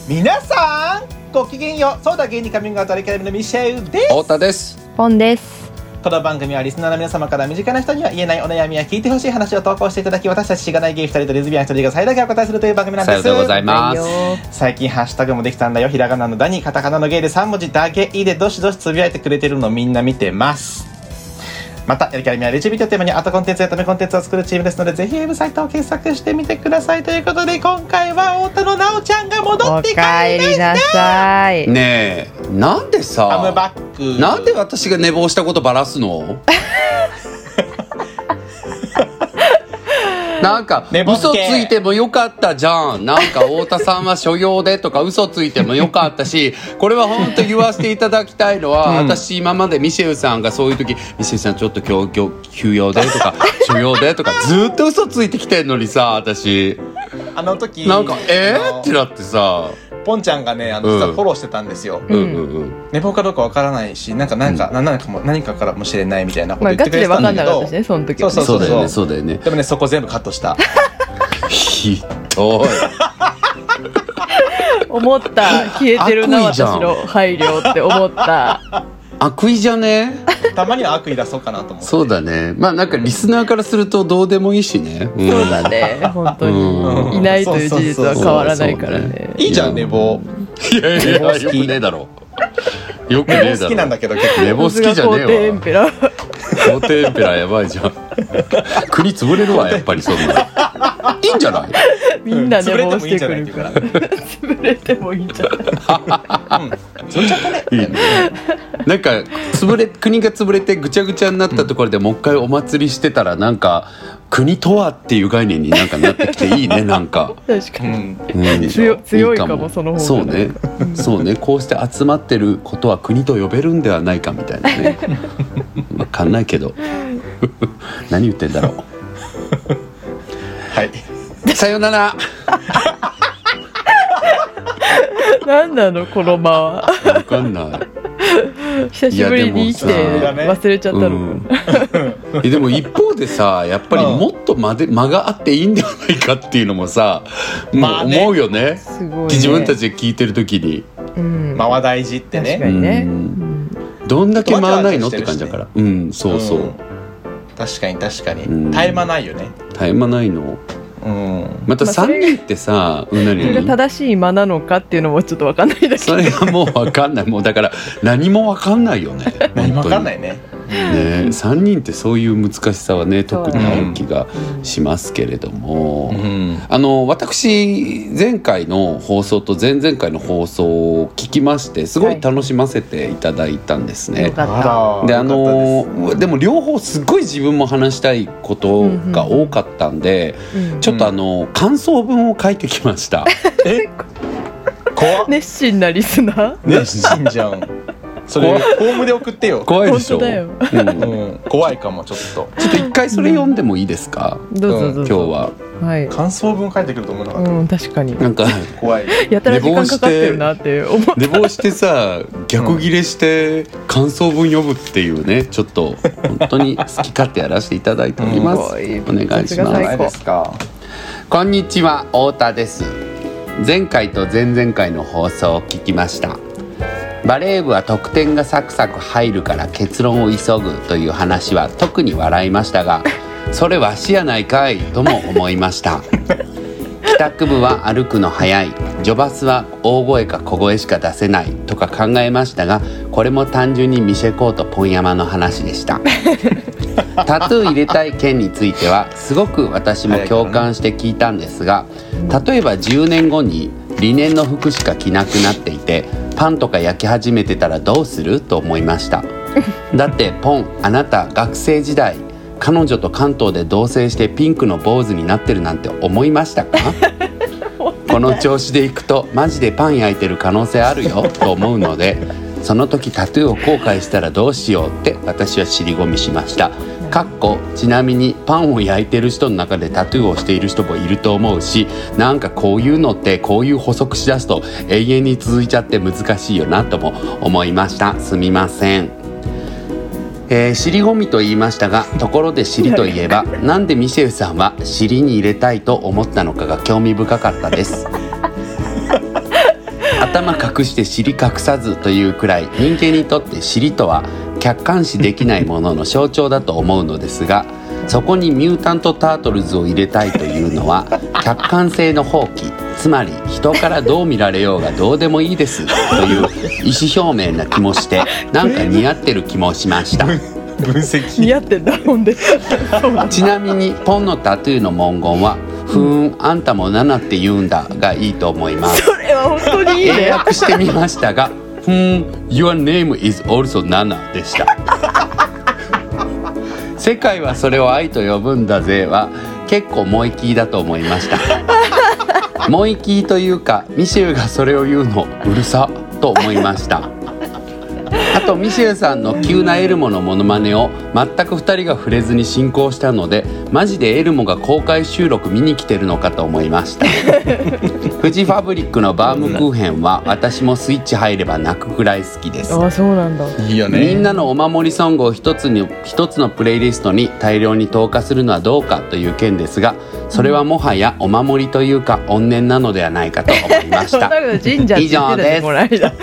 皆さんごきげんよう。そうだ芸人カミングアウトリカレミのミシェウです。 太田です。 ポンです。 この番組はリスナーの皆様から身近な人には言えないお悩みや聞いてほしい話を投稿していただき、私たちしがないゲイ2人とレズビアン1人が最大限お答えするという番組なんです。 さようでございます。 最近ハッシュタグもできたんだよ。ひらがなのダにカタカナのゲイで3文字だけいでどしどしつぶやいてくれてるのみんな見てます。またやりきらみはレジビデオテーマにアートコンテンツやためコンテンツを作るチームですので、ぜひウェブサイトを検索してみてください。ということで今回は太田のなおちゃんが戻って帰りました。 お帰りなさい。 ねえ、なんでさ、 カムバック。 なんで私が寝坊したことバラすの？なんか嘘ついてもよかったじゃん。なんか太田さんは所用でとか嘘ついてもよかったし、これは本当言わせていただきたいのは、私今までミシェルさんがそういう時、ミシェルさんちょっと今日休養でとか所用でとかずっと嘘ついてきてんのにさ、私あの時なんかってなってさ、 ポンちゃんがね実はフォローしてたんですよ。寝坊かどうかわからないし、何かからもしれないみたいなこと言ってくれてたんだけど、 ガチで分かんなかったしね、その時はね。 そうだよね。 でもね、そこ全部カットしたひどい思った。消えてるな私の配慮って思った。 悪意じゃね。 たまには悪意出そうかなと思って。 そうだね。まあなんかリスナーからするとどうでもいいしね。 そうだね。本当にいないという事実は変わらないからね。 いいじゃん寝坊。 いやよくねえだろ。よくねえだろ。 寝坊好きなんだけど結構。 寝坊好きじゃねえわ。 皇帝エンペラーやばいじゃん。国潰れるわやっぱりそんな。いいんじゃない？ みんな寝坊してくるから。潰れてもいいんじゃない？ 潰れちゃったね。 いいね。なんか国が潰れてぐちゃぐちゃになったところでもう一回お祭りしてたら、なんか国とはっていう概念になんかなってきていいね。なんか確かに、強いかもその方が。 そうねこうして集まってることは国と呼べるんではないかみたいなね。分かんないけど何言ってんだろう。 はい、 さよなら。 何なのこの間は。 分かんない。 久しぶりに生きて忘れちゃったの。 でも一方でさ、やっぱりもっと間があっていいんではないかっていうのもさ、思うよね。 すごいね。 自分たちで聞いてる時に、 間は大事ってね。 確かにね。 どんだけ間ないのって感じだから。そうそう。 確かに絶え間ないよね。 絶え間ないの。また3人ってさ、 それが正しい間なのかっていうのもちょっと分かんないだけど、 それがもう分かんない。もうだから何も分かんないよね。 何も分かんないね。 3人ってそういう難しさはね特にある気がしますけれども、私前回の放送と前々回の放送を聞きまして、すごい楽しませていただいたんですね。ででも両方すごい自分も話したいことが多かったんで、ちょっと感想文を書いてきました。 熱心なリスナー。 熱心じゃん。それフォームで送ってよ。 怖いでしょ。 本当だよ。 怖いかも。ちょっと一回それ読んでもいいですか？ どうぞ。 今日は感想文書いてくると思うな。 確かに。 なんか怖い。 やたら時間かかってるなって思った。 寝坊してさ、逆ギレして感想文読むっていうね、ちょっと本当に好き勝手やらせていただいております。お願いします。こんにちは、太田です。前回と前々回の放送を聞きました。バレー部は得点がサクサク入るから結論を急ぐという話は特に笑いましたが、それわしやないかいとも思いました。帰宅部は歩くの早い、女バスは大声か小声しか出せないとか考えましたが、これも単純にミシェコートポン山の話でした。タトゥー入れたい件についてはすごく私も共感して聞いたんですが、例えば10年後にリネンの服しか着なくなっていてパンとか焼き始めてたらどうすると思いました。だってポン、あなた学生時代彼女と関東で同棲してピンクの坊主になってるなんて思いましたか？この調子でいくとマジでパン焼いてる可能性あるよと思うので、その時タトゥーを後悔したらどうしようって私は尻込みしました。ちなみにパンを焼いてる人の中でタトゥーをしている人もいると思うし、なんかこういうのってこういう補足しだすと永遠に続いちゃって難しいよなとも思いました。すみません。尻込みと言いましたが、ところで尻といえばなんでミシェルさんは尻に入れたいと思ったのかが興味深かったです。 頭隠して尻隠さずというくらい人間にとって尻とは客観視できないものの象徴だと思うのですが、そこにミュータントタートルズを入れたいというのは客観性の放棄、つまり人からどう見られようがどうでもいいですという意思表明な気もして、なんか似合ってる気もしました。 分析似合ってんだほんでちなみにポンのタトゥーの文言はふーん、あんたもナナって言うんだがいいと思います。 それは本当にいい英ね。 訳してみましたが、ふーん、Your name is also Nana でした。世界はそれを愛と呼ぶんだぜは結構モイキーだと思いました。モイキーというかミシェルがそれを言うのうるさと思いました。あとミシェルさんの急なエルモのモノマネを全く2人が触れずに進行したので、マジでエルモが公開収録見に来てるのかと思いました。フジファブリックのバームクーヘンは私もスイッチ入れば泣くくらい好きです。 あ、そうなんだ。 いいよね。 みんなのお守りソングを一つのプレイリストに大量に投下するのはどうかという件ですが、それはもはやお守りというか怨念なのではないかと思いました。 以上です。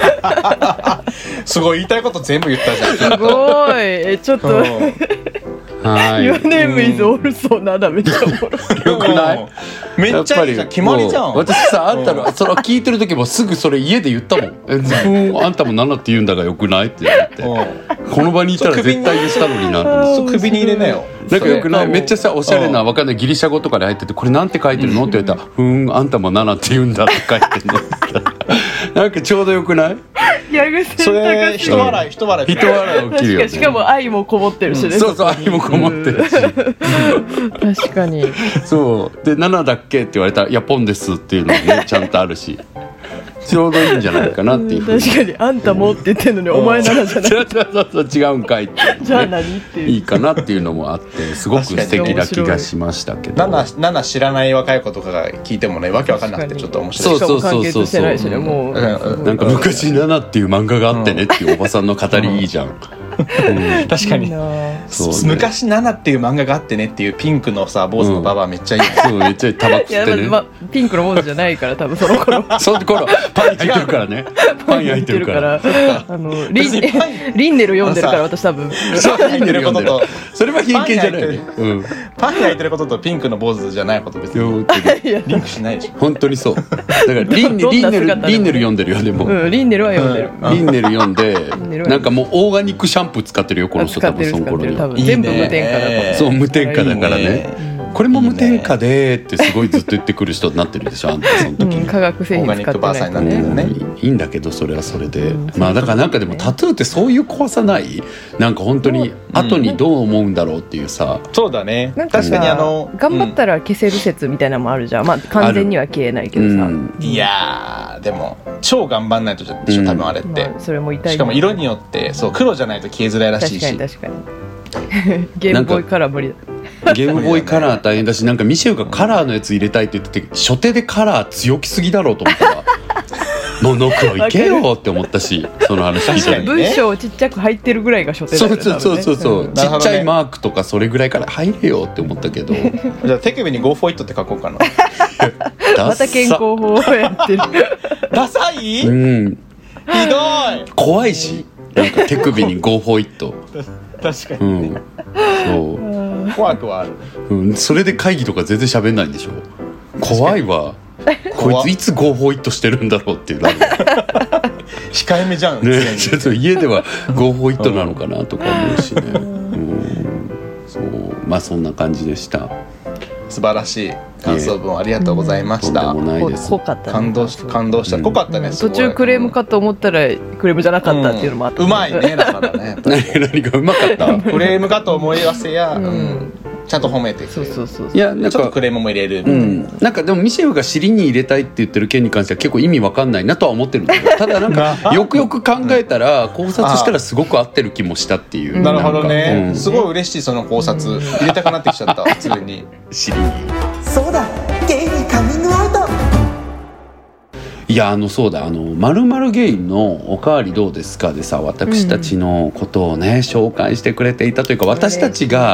すごい言いたいこと全部言ったじゃん。 すごい。ちょっとはい。 Your name is also Nana めっちゃおもろい。 よくない？ めっちゃいいじゃん。決まりじゃん。 私さ、あんたのそれを聞いてる時もすぐそれ家で言ったもん。あんたもナナって言うんだがよくないって言って。この場にいたら絶対言ったのにな。 首に入れなよ。 なんかよくない？めっちゃさ、おしゃれなわかんないギリシャ語とかで入ってて、これなんて書いてるのって言ったら、あんたもナナって言うんだって書いてるの。なんかちょうどよくない？ それ人笑い起きるよね。 しかも愛もこもってるしね。 そうそう、愛もこもってるし。 確かに。 そうで、ナナだっけって言われたら、いやポンですっていうのもねちゃんとあるし、ちょうどいいんじゃないかなっていう。 確かに、あんたもって言ってるのにお前ナナじゃない。 そう違うんかいって、ね、 じゃあ何っていういいかなっていうのもあって、すごく素敵な気がしましたけど。 ナナ知らない若い子とかが聞いてもね、わけわかんなくてちょっと面白い。 そうなんか昔ナナっていう漫画があってねっていうおばさんの語りいいじゃん。 確かに昔ナナっていう漫画があってねっていうピンクのさ坊主のババアめっちゃいい。 そうめっちゃいい。タバコ吸ってね。 ピンクの坊主じゃないから多分その頃。 その頃パン焼いてるからね。パン焼いてるから。 リンネル読んでるから私多分。 リンネル読んでる。 それは偏見じゃないね。 パン焼いてることとピンクの坊主じゃないこと別にリンクしないでしょ。 本当にそう。だからリンネル読んでるよでも。 リンネルは読んでる。 リンネル読んでなんかもうオーガニックシャンプー使ってるよこの人。多分その頃に全部無添加だから。 そう無添加だからね。これも無添加でってすごいずっと言ってくる人になってるでしょ、あんたその時に。 化学製品使ってない。 いいんだけどそれはそれで、まあだからなんかでもタトゥーってそういう怖さない？なんか本当に後にどう思うんだろうっていうさ。 そうだね。確かに頑張ったら消せる説みたいなのもあるじゃん。まあ完全には消えないけどさ。 いやでも超頑張んないとでしょ多分あれって。 それも痛い。 しかも色によってそう黒じゃないと消えづらいらしいし。 確かに。ゲームボーイカラー無理だ。 ゲームボーイカラー大変だし、なんかミシェルがカラーのやつ入れたいって言ってて、初手でカラー強気すぎだろうと思ったらモノクロいけよって思ったし、その話聞いたら文章ちっちゃく入ってるぐらいが初手だよね。 そうちっちゃいマークとかそれぐらいから入れよって思ったけどじゃあ手首に Go for it って書こうかな。 また健康法をやってる。 ダサい？ひどい。 怖いし、なんか手首に Go for it。 確かに、そう怖くはある、 それで会議とか全然喋んないんでしょ。怖いわ。こいついつ合法一途してるんだろうっていう控えめじゃん、 ね、ちょっと家では合法一途なのかなとか思うしね。そう、まあそんな感じでした。 素晴らしい感想文ありがとうございました。 濃かったね。 感動した。濃かったね。 途中クレームかと思ったらクレームじゃなかったっていうのもあった。 うまいね、だからね。 何がうまかった？ クレームかと思いわせや、ちゃんと褒めてくれる。 そう。 いや、なんかちょっとクレームも入れる。 なんかでもミシェルが尻に入れたいって言ってる件に関しては結構意味わかんないなとは思ってるんだけど、ただなんかよくよく考えたら考察したらすごく合ってる気もしたっていう。 なるほどね。すごい嬉しいその考察。入れたくなってきちゃった普通に。 尻に。 そうだ、ゲイにカミングアウト。 いや、そうだ、〇〇ゲイのおかわりどうですかでさ、私たちのことをね紹介してくれていたというか、私たちが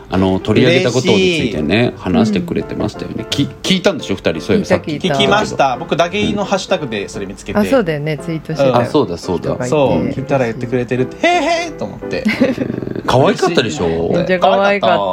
取り上げたことについてね話してくれてましたよね。聞いたんでしょ2人。そういえばさっき聞きました。僕ダゲイのハッシュタグでそれ見つけて、 あ、そうだよね、ツイートしてた。 あ、そうだそうだ。 そう聞いたら言ってくれてるってへーへーと思って可愛かったでしょ。 めっちゃ可愛かった。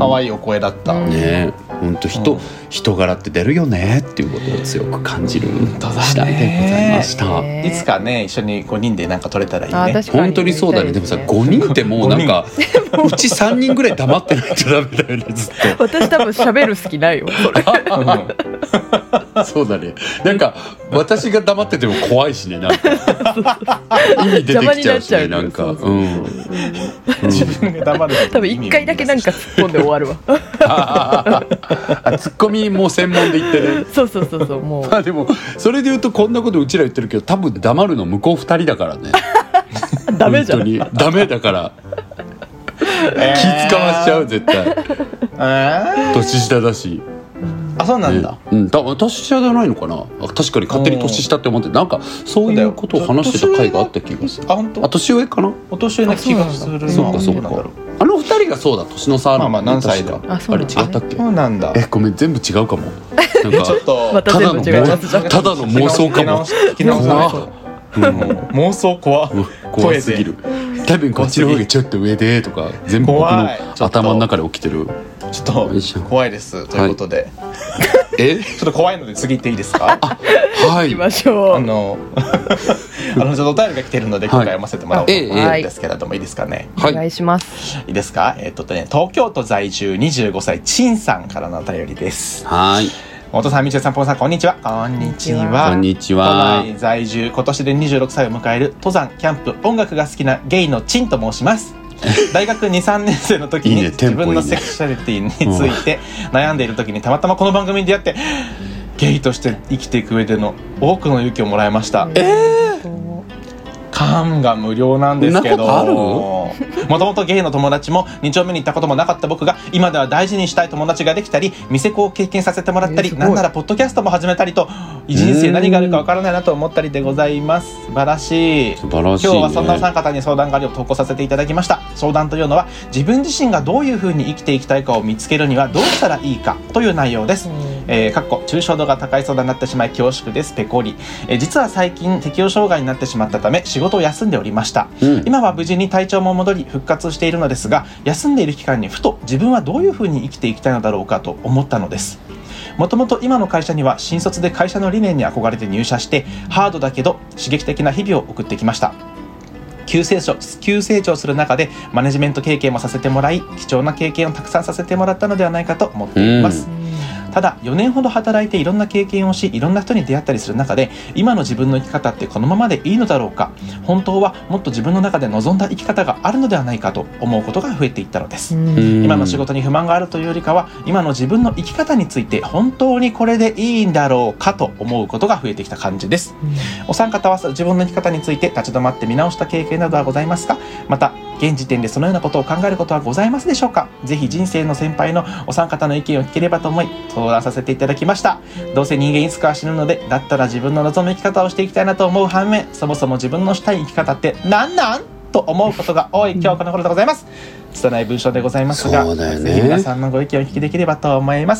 可愛いお声だったね。本当人柄って出るよねっていうことを強く感じる次第でございました。 いつかね一緒に5人でなんか撮れたらいいね。 本当にそうだね。でもさ5人ってもうなんかうち3人ぐらい黙ってないとダメだよねずっと。 私多分喋る好きないよそれ。 そうだね。なんか私が黙ってても怖いしね、なんか意味出てきちゃうしね、なんか自分が黙る。 多分1回だけなんか突っ込んで終わるわ。 ツッコミもう専門で言ってね。 そうもう。 でもそれで言うとこんなことうちら言ってるけど多分黙るの向こう2人だからね。 ダメじゃん。 本当にダメだから気使わしちゃう絶対。年下だし。 あ、そうなんだ。 年下じゃないのかな。確かに勝手に年下って思ってなんかそういうことを話してた回があった気がする。 あ、本当。 年上かな。 お年上な気がするな。 そうか。あの2人がそうだ、年の差ある。 まあ何歳だ。 あれ違ったっけ。 そうなんだ。 ごめん全部違うかも。なんかちょっとまた全部違います。 ただの妄想かも。 妄想怖すぎる。多分こっちの方がちょっと上でとか全部僕の頭の中で起きてる。 ちょっと怖いですということで、ちょっと怖いので次行っていいですか。 はい、 行きましょう。 ちょっとお便りが来てるので今回読ませてもらおうと思うんですけれども、いいですかね。 お願いします。 いいですか。東京都在住25歳陳さんからのお便りです。 はい。 元さん、みちゅさん、ぽんさん、こんにちは。 こんにちは。 都内在住、今年で26歳を迎える登山、キャンプ、音楽が好きなゲイの陳と申します。大学 2,3 年生の時に自分のセクシャリティについて悩んでいる時にたまたまこの番組に出会ってゲイとして生きていく上での多くの勇気をもらいました。缶が無料なんですけど、もともとゲイの友達も2丁目に行ったこともなかった僕が今では大事にしたい友達ができたり、店子を経験させてもらったり、なんならポッドキャストも始めたりと人生何があるか分からないなと思ったりでございます。素晴らしい。 素晴らしいね。 今日はそんなお三方に相談がありを投稿させていただきました。相談というのは自分自身がどういうふうに生きていきたいかを見つけるにはどうしたらいいかという内容です。抽象度が高い相談になってしまい恐縮です。ペコリ。実は最近適応障害になってしまったため仕事を休んでおりました。今は無事に体調も戻り復活しているのですが、休んでいる期間にふと自分はどういうふうに生きていきたいのだろうかと思ったのです。もともと今の会社には新卒で会社の理念に憧れて入社してハードだけど刺激的な日々を送ってきました。急成長する中でマネジメント経験もさせてもらい貴重な経験をたくさんさせてもらったのではないかと思っています。ただ4年ほど働いていろんな経験をしいろんな人に出会ったりする中で今の自分の生き方ってこのままでいいのだろうか、本当はもっと自分の中で望んだ生き方があるのではないかと思うことが増えていったのです。今の仕事に不満があるというよりかは今の自分の生き方について本当にこれでいいんだろうかと思うことが増えてきた感じです。お三方は自分の生き方について立ち止まって見直した経験などはございますか。また現時点でそのようなことを考えることはございますでしょうか。ぜひ人生の先輩のお三方の意見を聞ければと思い相談させていただきました。どうせ人間いつかは死ぬのでだったら自分の望む生き方をしていきたいなと思う反面、そもそも自分のしたい生き方って何なんと思うことが多い今日この頃でございます。拙い文章でございますが、ぜひ皆さんのご意見をお聞きできればと思います。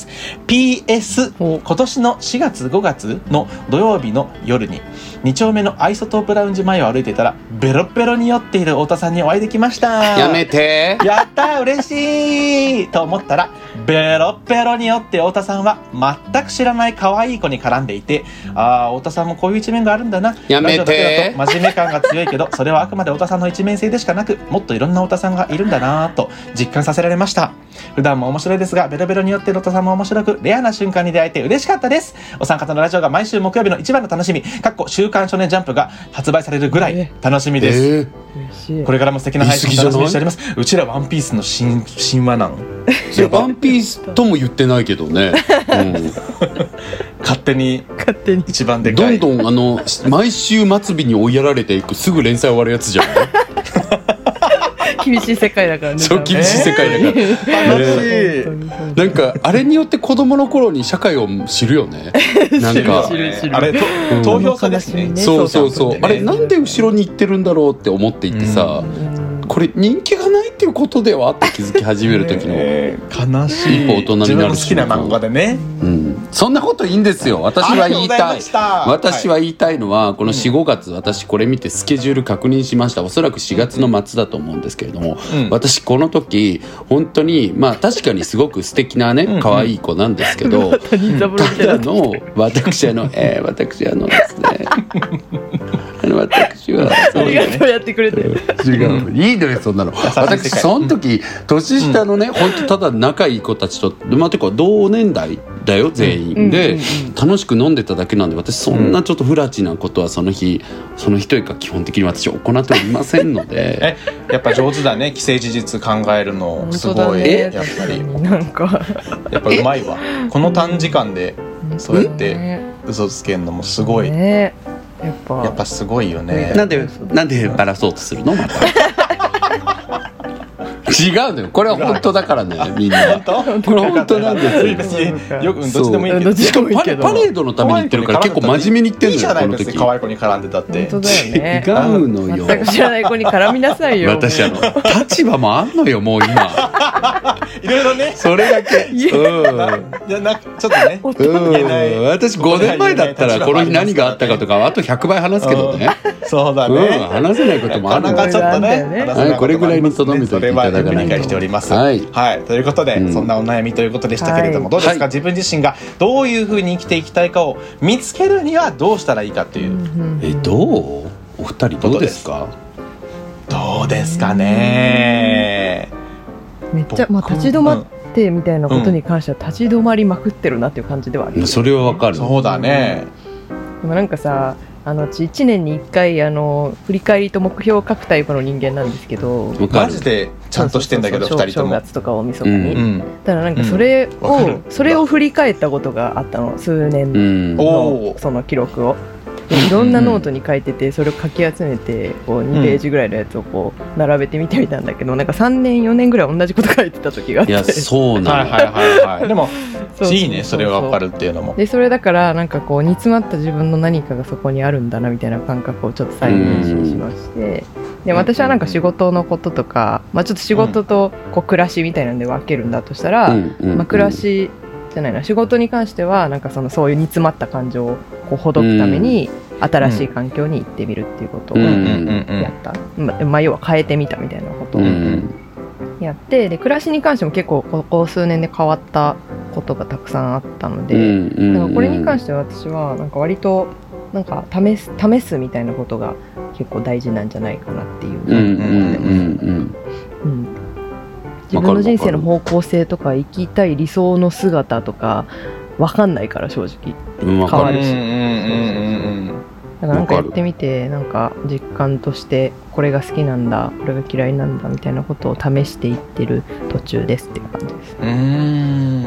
PS 今年の4月5月の土曜日の夜に2丁目のアイソトープラウンジ前を歩いていたらベロベロに酔っている太田さんにお会いできました。 やめて。 やったー嬉しいと思ったらベロベロに酔って太田さんは全く知らない可愛い子に絡んでいて、太田さんもこういう一面があるんだな。 やめて。 ラジオだけだと真面目感が強いけどそれはあくまで太田さんの一面性でしかなくもっといろんな太田さんがいるんだなと実感させられました。普段も面白いですがベロベロに酔っている太田さんも面白くレアな瞬間に出会えて嬉しかったです。お三方のラジオが毎週木曜日の一番の楽しみ週刊少年ジャンプが発売されるぐらい楽しみです、これからも素敵な配信楽しみにしております。うちらワンピースの神話なんワンピースとも言ってないけどね、 勝手に一番でかいどんどん毎週末日に追いやられていくすぐ連載終わるやつじゃん厳しい世界だからね。 そう厳しい世界だからなんかあれによって子供の頃に社会を知るよねなんかあれ投票差ですね。 そうあれなんで後ろに行ってるんだろうって思っていてさ、これ人気がないっていうことではって気づき始める時の悲しい。 一歩大人になる自分の好きな漫画でね、 そんなこといいんですよ。私は言いたい。私は言いたいのはこの 4,5 月、私これ見てスケジュール確認しました。おそらく4月の末だと思うんですけれども、私この時本当にまあ確かにすごく素敵なね可愛い子なんですけど、ただの私ですね私はありがとうやってくれて違う、いいのよそんなの。私その時年下のね、本当ただ仲いい子たちと、まあてか同年代だよ全員で、楽しく飲んでただけなんで、私そんなちょっと不埒なことはその日というか基本的に私は行っておりませんのでやっぱ上手だね、既成事実考えるのすごい、やっぱりなんかやっぱうまいわ。この短時間でそうやって嘘つけんのもすごい、やっぱすごいよね。 なんでバラそうとするのまた違うのよ、これは本当だからね、みんなこれ本当なんですよ。 よくどっちでもいいけど、 しかもパレードのために言ってるから結構真面目に言ってるのよ。いいじゃない、別に可愛い子に絡んでたって。 本当だよね。 違うのよ、 全く知らない子に絡みなさいよ。 私立場もあんのよもう今いろいろね、 それだけ。 いやなんかちょっとね、 私5年前だったらこの日何があったかとかあと100倍話すけどね。 そうだね、 話せないこともあるので、 ちょっとね、 これぐらいにとどめておいていただかないと。 理解しております。はい、ということで、そんなお悩みということでしたけれども、どうですか、自分自身がどういうふうに生きていきたいかを見つけるにはどうしたらいいかっていう。 どう？お二人どうですか？ どうですかね。 めっちゃ立ち止まってみたいなことに関しては立ち止まりまくってるなっていう感じではある。 それはわかる。 そうだね。 でもなんかさ、1年に1回振り返りと目標を書くタイプの人間なんですけど、 マジでちゃんとしてんだけど、2人とも正月とか大晦日に、ただなんかそれを振り返ったことがあったの、数年のその記録をいろんなノートに書いてて、それをかき集めてこう2ページぐらいのやつをこう並べてみてみたんだけど、なんか3年4年ぐらい同じこと書いてた時があって。 いやそうなんだ。でもいいね、それが分かるっていうのも。 でそれだからなんかこう煮詰まった自分の何かがそこにあるんだなみたいな感覚をちょっと再認識しまして、で私はなんか仕事のこととか、ちょっと仕事とこう暮らしみたいなんで分けるんだとしたら、暮らしじゃないな、仕事に関してはなんかそういう煮詰まった感情をこうほどくために新しい環境に行ってみるっていうことをやった、要は変えてみたみたいなことをやって、で暮らしに関しても結構ここ数年で変わったことがたくさんあったので、だからこれに関しては私はなんか割となんか試すみたいなことが結構大事なんじゃないかなっていうふうに思ってます。自分の人生の方向性とか生きたい理想の姿とか分かんないから、正直変わるし、だからなんかやってみて、なんか実感としてこれが好きなんだ、これが嫌いなんだみたいなことを試していってる途中ですっていう感じです。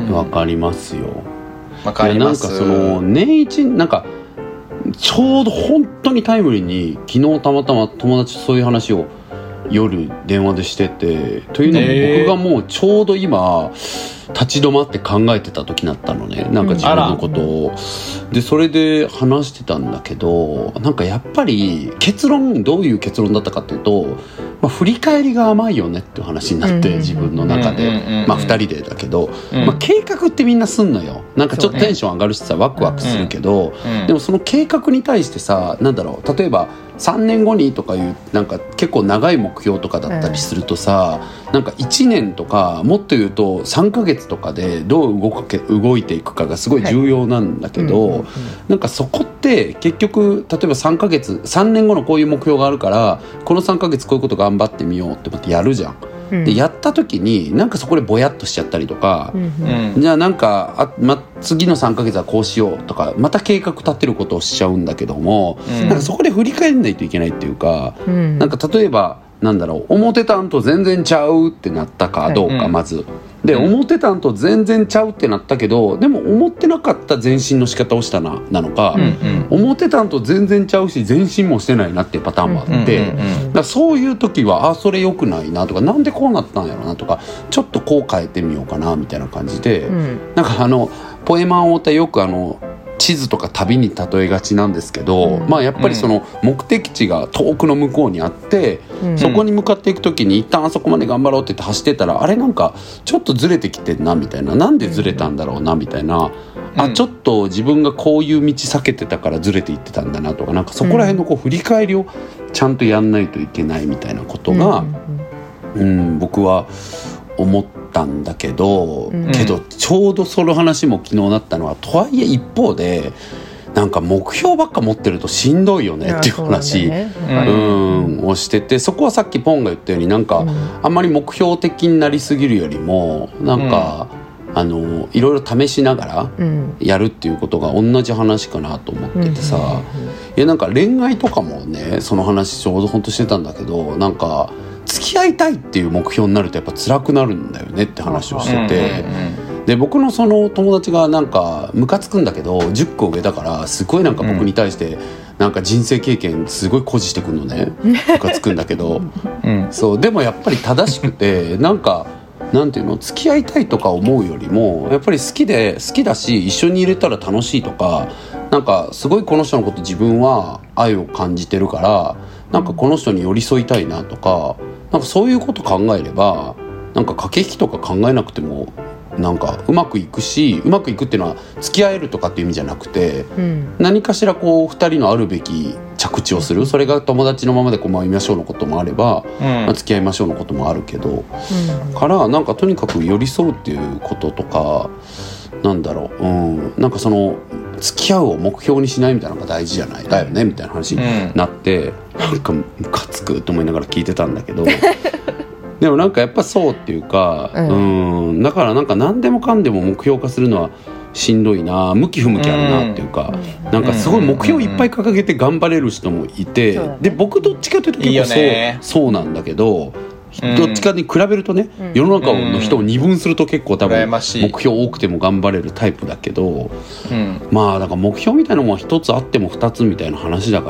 わかりますよ。 わかります。 なんかその年一なんかちょうど本当にタイムリーに昨日たまたま友達とそういう話を夜電話でしてて、というのも僕がもうちょうど今立ち止まって考えてた時だったのね、なんか自分のことを、でそれで話してたんだけど、なんかやっぱりどういう結論だったかっていうと、振り返りが甘いよねっていう話になって、自分の中で2人でだけど、計画ってみんなすんのよ。なんかちょっとテンション上がるしさ、ワクワクするけど、でもその計画に対してさ、なんだろう、例えば3年後にとかいうなんか結構長い目標とかだったりするとさ、なんか1年とかもっと言うと3ヶ月とかでどう動いていくかがすごい重要なんだけど、なんかそこって結局例えば3年後のこういう目標があるから、この3ヶ月こういうこと頑張ってみようって思ってやるじゃん。でやった時になんかそこでぼやっとしちゃったりとか、じゃあなんか次の3ヶ月はこうしようとかまた計画立てることをしちゃうんだけども、なんかそこで振り返らないといけないっていうか、なんか例えばなんだろう、思ってたんと全然ちゃうってなったかどうか、まずで、思ってたんと全然ちゃうってなったけど、でも思ってなかった前進の仕方をしたなのか、思ってたんと全然ちゃうし前進もしてないなっていうパターンもあって、だからそういう時はそれ良くないなとか、なんでこうなったんやろなとか、ちょっとこう変えてみようかなみたいな感じで、なんかポエマン太田よく地図とか旅に例えがちなんですけど、まあやっぱりその目的地が遠くの向こうにあって、そこに向かっていく時に一旦あそこまで頑張ろうって言って走ってたら、あれなんかちょっとずれてきてんなみたいな、なんでずれたんだろうなみたいな、ちょっと自分がこういう道避けてたからずれていってたんだなとか、なんかそこら辺のこう振り返りをちゃんとやんないといけないみたいなことが、僕は思ったんだけど、ちょうどその話も昨日なったのは、とはいえ一方でなんか目標ばっか持ってるとしんどいよねっていう話をしてて、そこはさっきポンが言ったようになんかあんまり目標的になりすぎるよりもなんか、いろいろ試しながらやるっていうことが同じ話かなと思っててさ、いやなんか恋愛とかもね、その話ちょうど本当してたんだけど、なんか付き合いたいっていう目標になるとやっぱ辛くなるんだよねって話をしてて、で僕のその友達がなんかムカつくんだけど10個上だからすごいなんか僕に対してなんか人生経験すごい誇示してくるのね、ムカつくんだけど、そうでもやっぱり正しくてなんかなんていうの、付き合いたいとか思うよりもやっぱり好きだし一緒にいれたら楽しいとか、なんかすごいこの人のこと自分は愛を感じてるからなんかこの人に寄り添いたいなとか、なんかそういうこと考えればなんか駆け引きとか考えなくてもなんかうまくいくし、うまくいくっていうのは付き合えるとかっていう意味じゃなくて、何かしらこう2人のあるべき着地をする、それが友達のままでこうましょうのこともあれば、付き合いましょうのこともあるけど、からなんかとにかく寄り添うっていうこととか、なんだろう、なんかその付き合うを目標にしないみたいなのが大事じゃないだよねみたいな話になって、なんかムカつくと思いながら聞いてたんだけどでもなんかやっぱそうっていうか、だからなんか何でもかんでも目標化するのはしんどいな、向き不向きあるなっていうか、なんかすごい目標いっぱい掲げて頑張れる人もいて、で僕どっちかというと結構そうなんだけど、どっちかに比べるとね、世の中の人を二分すると結構多分目標多くても頑張れるタイプだけど、まあだから目標みたいなのも一つあっても二つみたいな話だから、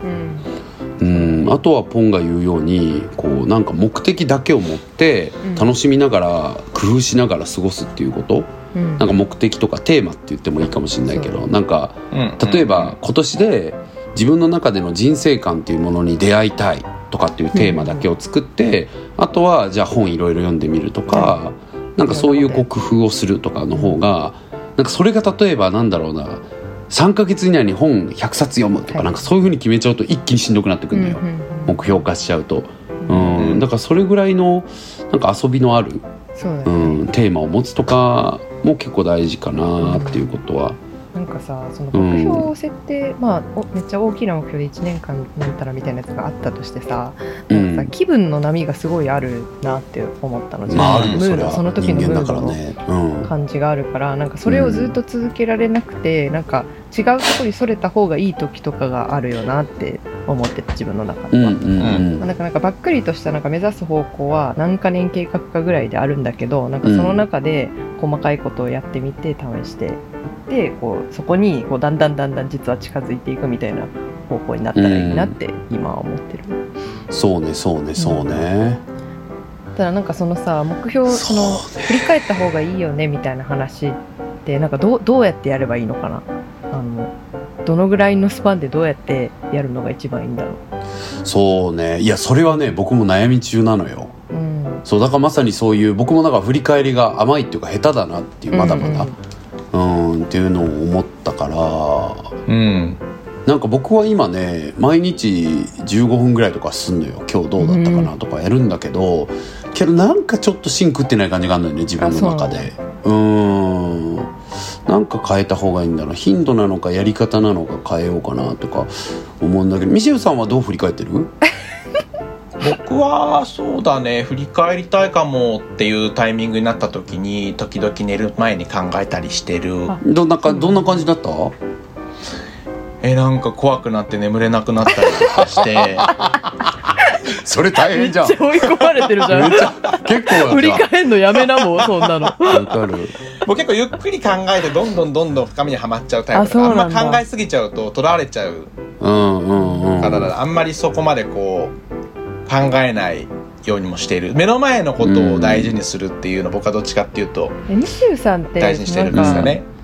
あとはポンが言うようにこうなんか目的だけを持って楽しみながら工夫しながら過ごすっていうこと、なんか目的とかテーマって言ってもいいかもしれないけど、なんか例えば今年で自分の中での人生観っていうものに出会いたいとかっていうテーマだけを作って、あとはじゃあ本いろいろ読んでみるとか、なんかそういうこう工夫をするとかの方が、なんかそれが例えばなんだろうな、3ヶ月以内に本100冊読むとか、なんかそういう風に決めちゃうと一気にしんどくなってくるのよ、目標化しちゃうと、だからそれぐらいのなんか遊びのある、テーマを持つとかも結構大事かなっていうことは。 なんかさ、その目標設定、めっちゃ大きな目標で1年間なんたらみたいなやつがあったとしてさ、なんかさ、気分の波がすごいあるなって思ったの。その時のムードの感じがあるから、なんかそれをずっと続けられなくて、なんか違うところにそれた方がいい時とかがあるよなって思ってた、自分の中では。なんかばっくりとしたなんか目指す方向は何か年計画かぐらいであるんだけど、なんかその中で細かいことをやってみて試してで、こうそこにこうだんだん実は近づいていくみたいな方向になったらいいなって今は思ってる。 そうね。 ただなんかそのさ、目標その振り返った方がいいよねみたいな話ってなんかどうやってやればいいのかな。どのぐらいのスパンでどうやってやるのが一番いいんだろう。 そうね、いやそれはね僕も悩み中なのよ。そうだからまさにそういう僕もなんか振り返りが甘いっていうか下手だなっていう、まだまだっていうのを思ったから、なんか僕は今ね毎日15分ぐらいとかすんのよ。今日どうだったかなとかやるんだけど、なんかちょっと芯食ってない感じがあるのよね、自分の中で。なんか変えた方がいいんだな、頻度なのかやり方なのか変えようかなとか思うんだけど、ミシェルさんはどう振り返ってる？ 僕はそうだね、振り返りたいかもっていうタイミングになった時に時々寝る前に考えたりしてる。 どんな感じだった？ なんか怖くなって眠れなくなったりとかしてそれ大変じゃん。 めっちゃ追い込まれてるじゃん。 結構振り返んのやめな、もうそんなの。わかる。 僕結構ゆっくり考えてどんどん深みにはまっちゃうタイプだから、あんま考えすぎちゃうととらわれちゃうからあんまりそこまでこう考えないようにもしている。目の前のことを大事にするっていうのを僕はどっちかっていうとミシューさんって大事にしてるんですよね。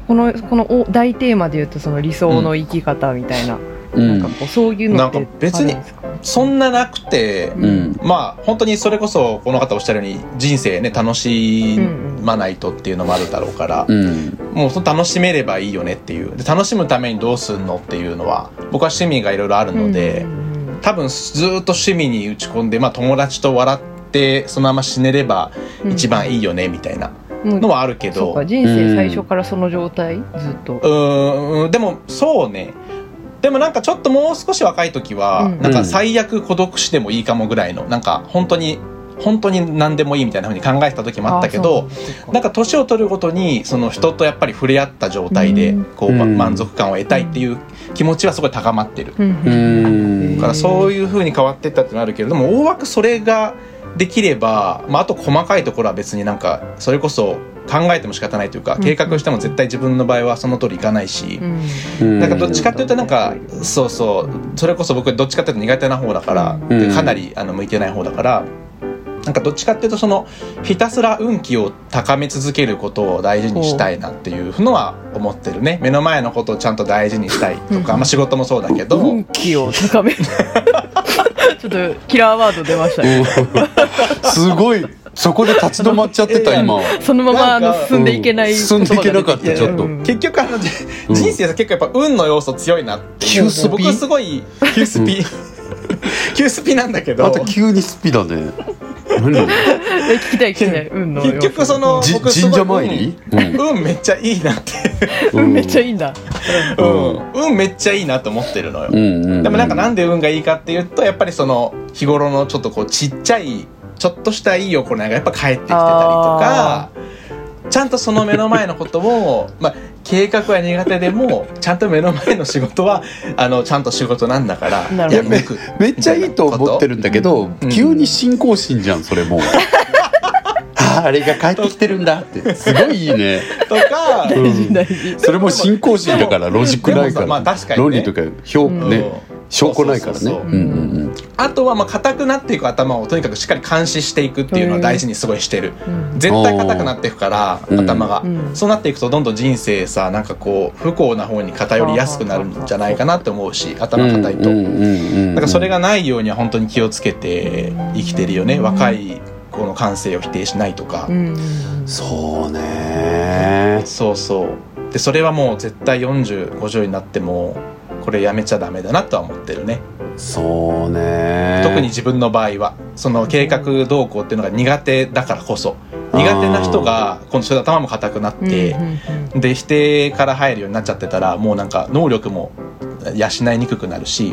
この大テーマで言うとその理想の生き方みたいな、なんかこうそういうのってあるんですか？ 別にそんななくて、まあ本当にそれこそこの方おっしゃるように人生ね楽しまないとっていうのもあるだろうから、もうその楽しめればいいよねっていう。で楽しむためにどうすんのっていうのは僕は趣味がいろいろあるので、多分ずっと趣味に打ち込んで、まあ友達と笑ってそのまま死ねれば一番いいよねみたいなのはあるけど、 そうか、人生最初からその状態、ずっとでもそうね。でもなんかちょっともう少し若い時は、なんか最悪孤独死でもいいかもぐらいの、なんか本当に何でもいいみたいな風に考えてた時もあったけど、なんか年を取るごとにその人とやっぱり触れ合った状態でこう満足感を得たいっていう気持ちはすごい高まってる。だからそういう風に変わっていったってのあるけれども、大枠それができれば、まああと細かいところは別になんかそれこそ考えても仕方ないというか、計画しても絶対自分の場合はその通りいかないし、なんかどっちかっていうとなんかそうそれこそ僕どっちかっていうと苦手な方だから、かなり向いてない方だから、なんかどっちかっていうとそのひたすら運気を高め続けることを大事にしたいなっていうのは思ってるね。目の前のことをちゃんと大事にしたいとか、まあ仕事もそうだけど、 運気を高めるちょっとキラーワード出ましたねすごいそこで立ち止まっちゃってた今そのまま進んでいけない、 進んでいけなかったちょっと、 結局人生は結構やっぱ運の要素強いなっていう、僕すごい急スピ急スピなんだけど、 あと急にスピだね何聞きたい運の結局その僕すごい神社参り、 運めっちゃいいなって運めっちゃいいんだ、 運めっちゃいいなと思ってるのよ。でもなんで運がいいかっていうと、やっぱりその日頃のちょっとこうちっちゃいちょっとしたいい行いがやっぱ返ってきてたりとか、ちゃんとその目の前のことをまあ計画は苦手でもちゃんと目の前の仕事はちゃんと仕事なんだからやめく。 めっちゃいいと思ってるんだけど、急に信仰心じゃんそれもあれが帰ってきてるんだってすごいいいねとか、 それも信仰心だからロジックないから、 まあ確かにね、 論理とか証拠ないからね。 あとはまあ硬くなっていく頭をとにかくしっかり監視していくっていうのは大事にすごいしてる。絶対硬くなっていくから頭が、そうなっていくとどんどん人生さ、なんかこう不幸な方に偏りやすくなるんじゃないかなって思うし、頭硬いとなんかそれがないようには本当に気をつけて生きてるよね。若いこの感性を否定しないとか、 そうね、 そうでそれはもう絶対40、50になってもこれやめちゃダメだなとは思ってるね。 そうね、 特に自分の場合はその計画動向っていうのが苦手だからこそ、苦手な人が今度それで頭も固くなって、で否定から入るようになっちゃってたら、もうなんか能力も養いにくくなるし、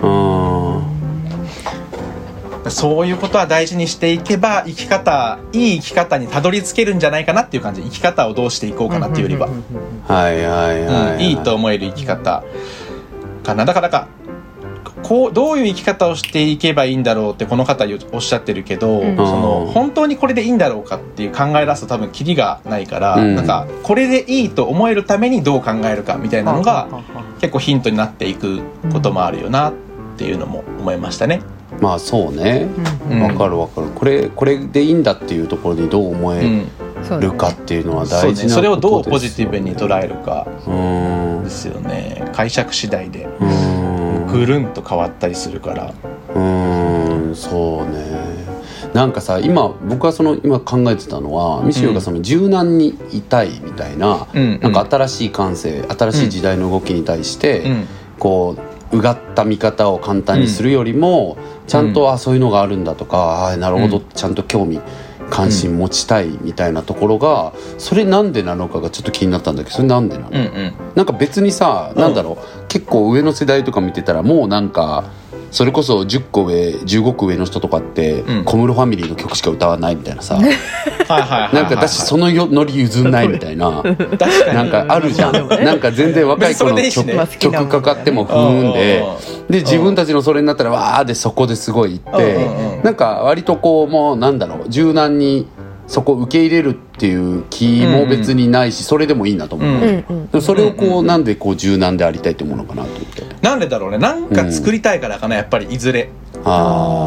そういうことは大事にしていけばいい生き方にたどり着けるんじゃないかなっていう感じ。生き方をどうしていこうかなっていうよりは、いいと思える生き方かな。だからこうどういう生き方をしていけばいいんだろうってこの方おっしゃってるけど、その本当にこれでいいんだろうかっていう考え出すと多分キリがないから、なんかこれでいいと思えるためにどう考えるかみたいなのが結構ヒントになっていくこともあるよなっていうのも思いましたね。 まあそうね、わかるこれでいいんだっていうところにどう思えるかっていうのは大事なことですよね。 それをどうポジティブに捉えるかですよね。解釈次第でぐるんと変わったりするから。 そうね。なんかさ、僕は今考えてたのは、ミシューがその柔軟にいたいみたいな、なんか新しい感性、新しい時代の動きに対して、こううがった見方を簡単にするよりも、ちゃんとそういうのがあるんだとか、なるほど、ちゃんと興味関心持ちたいみたいなところが、それなんでなのかがちょっと気になったんだけど、それなんでなの？なんか別にさ、なんだろう、結構上の世代とか見てたらもうなんかそれこそ10個上15個上の人とかって、小室ファミリーの曲しか歌わないみたいなさなんか私そのノリ譲んないみたいななんかあるじゃんなんか全然若い子の曲かかってもふーんで自分たちのそれになったらわーでそこですごい行ってなんか割とこうもうなんだろう柔軟にそこ受け入れるっていう気も別にないし、それでもいいなと思う、それをこうなんでこう柔軟でありたいと思うのかなと思って。 なんでだろうね。なんか作りたいからかな、やっぱりいずれ。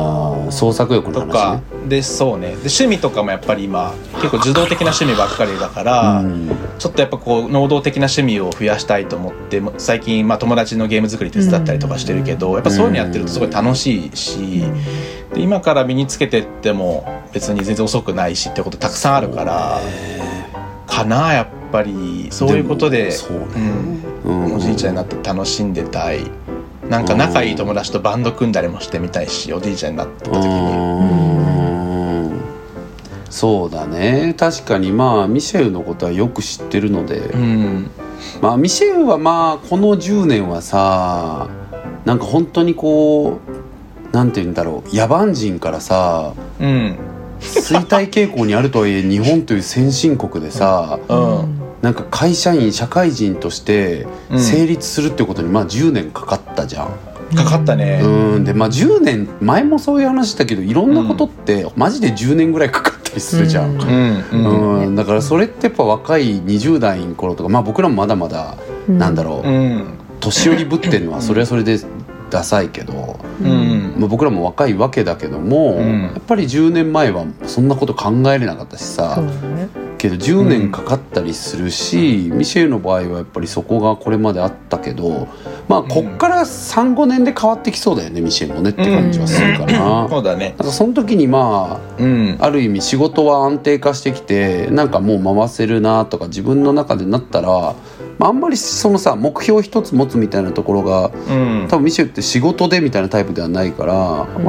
創作欲のと話ねかで、そうね、で趣味とかもやっぱり今結構受動的な趣味ばっかりだから、ちょっとやっぱこう能動的な趣味を増やしたいと思って最近、友達のゲーム作り手伝ったりとかしてるけど、やっぱそういうのやってるとすごい楽しいし、で今から身につけてっても別に全然遅くないしってことたくさんあるからかな。やっぱりそういうことでおじいちゃんになって楽しんでたい。なんか仲いい友達とバンド組んだりもしてみたいし、おじいちゃんになった時に。 そうだね、確かにミシェルのことはよく知ってるので、ミシェルはこの10年はさ、なんか本当にこうなんて言うんだろう、野蛮人からさ、衰退傾向にあるとはいえ日本という先進国でさ、なんか会社員社会人として成立するってことに10年かかったじゃん。 かかったね。 で10年前もそういう話だけど、いろんなことってマジで10年ぐらいかかったりするじゃん。だからそれってやっぱ若い20代の頃とか、僕らもまだまだなんだろう、年寄りぶってんのはそれはそれでダサいけど、僕らも若いわけだけども、やっぱり10年前はそんなこと考えれなかったしさ、けど10年かかったりするし、ミシェルの場合はやっぱりそこがこれまであったけど、こっから 3,5 年で変わってきそうだよね、ミシェルもねって感じはするかな。 そうだね。 なんかその時にある意味仕事は安定化してきて、なんかもう回せるなとか自分の中でなったら、あんまりそのさ目標一つ持つみたいなところが、多分ミシェルって仕事でみたいなタイプではないから、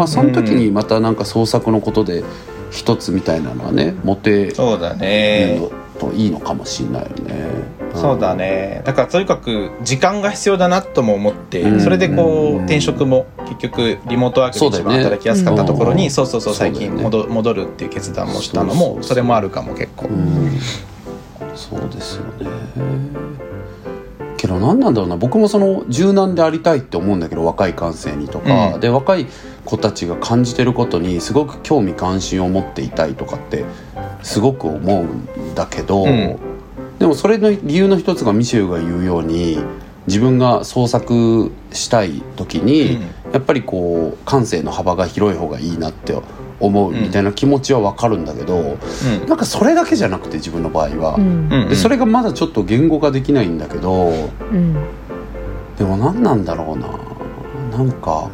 その時にまたなんか創作のことで一つみたいなのはね持てるといいのかもしれないよね。 そうだね。だからとにかく時間が必要だなとも思って、それでこう転職も結局リモートワークで一番働きやすかったところにそう最近戻るっていう決断もしたのもそれもあるかも結構。 そうですよね。けど何なんだろうな、僕もその柔軟でありたいって思うんだけど、若い感性にとか、で若い子たちが感じてることにすごく興味関心を持っていたいとかってすごく思うんだけど、でもそれの理由の一つがミシェルが言うように、自分が創作したい時に、やっぱりこう感性の幅が広い方がいいなって思うみたいな気持ちは分かるんだけど、なんかそれだけじゃなくて自分の場合は、でそれがまだちょっと言語化できないんだけど、でも何なんだろうな、なんか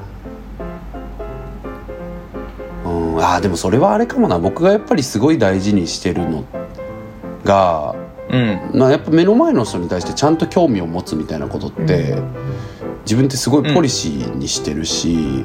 でもそれはあれかもな、僕がやっぱりすごい大事にしてるのが、やっぱ目の前の人に対してちゃんと興味を持つみたいなことって、自分ってすごいポリシーにしてるし、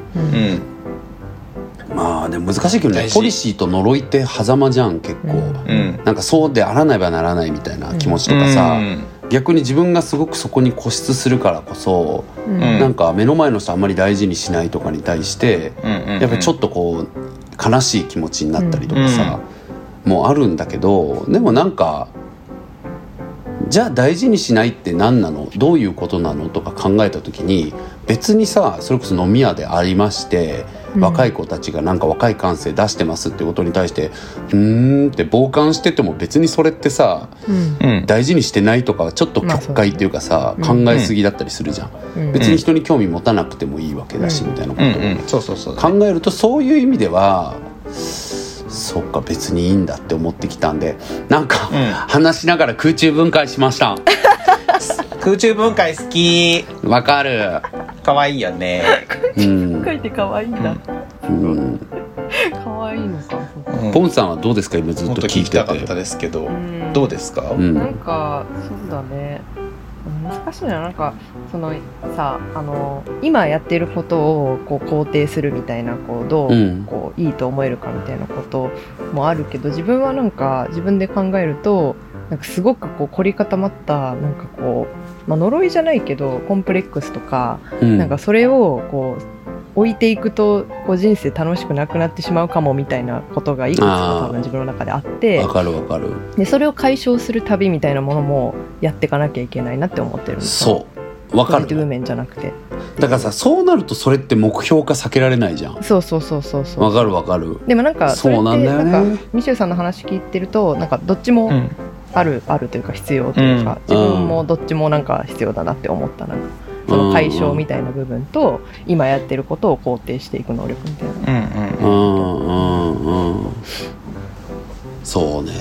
でも難しいけどね、ポリシーと呪いって狭間じゃん結構、なんかそうであらねばならないみたいな気持ちとかさ、逆に自分がすごくそこに固執するからこそ、なんか目の前の人あんまり大事にしないとかに対して、やっぱりちょっとこう悲しい気持ちになったりとかさ、もうあるんだけど、でもなんかじゃあ大事にしないって何なの、どういうことなのとか考えた時に、別にさそれこそ飲み屋でありまして、若い子たちがなんか若い感性出してますってことに対してって傍観してても、別にそれってさ、大事にしてないとかちょっと曲解っていうかさ、考えすぎだったりするじゃん、別に人に興味持たなくてもいいわけだし、みたいなことを考えると、そういう意味ではそっか別にいいんだって思ってきたんで、なんか、話しながら空中分解しました空中分解好き。 わかる。 可愛いよね。 空中分解って可愛いんだ。可愛いのか。 ポンさんはどうですか、今ずっと聞いてて。 もっと聞きたかったですけど、どうですか。 なんかそうだね。難しいな。なんかそのさ、今やってることをこう肯定するみたいな、こうどうこういいと思えるかみたいなこともあるけど、自分はなんか自分で考えると、なんかすごくこう凝り固まったなんかこう、呪いじゃないけどコンプレックスとか、なんかそれをこう置いていくとこう人生楽しくなくなってしまうかもみたいなことがいくつか多分自分の中であって、 わかるわかる。 でそれを解消する旅みたいなものもやっていかなきゃいけないなって思ってるんです。 そうわかる。 ポジティブ面じゃなくて、 だからさ、そうなるとそれって目標化避けられないじゃん。 そうわかるわかる。 でもなんかそれってそうなんだよね。 なんかミシェルさんの話聞いてると、なんかどっちもあるというか必要というか、自分もどっちもなんか必要だなって思ったな。 その解消みたいな部分と、今やってることを肯定していく能力みたいな。 そうね。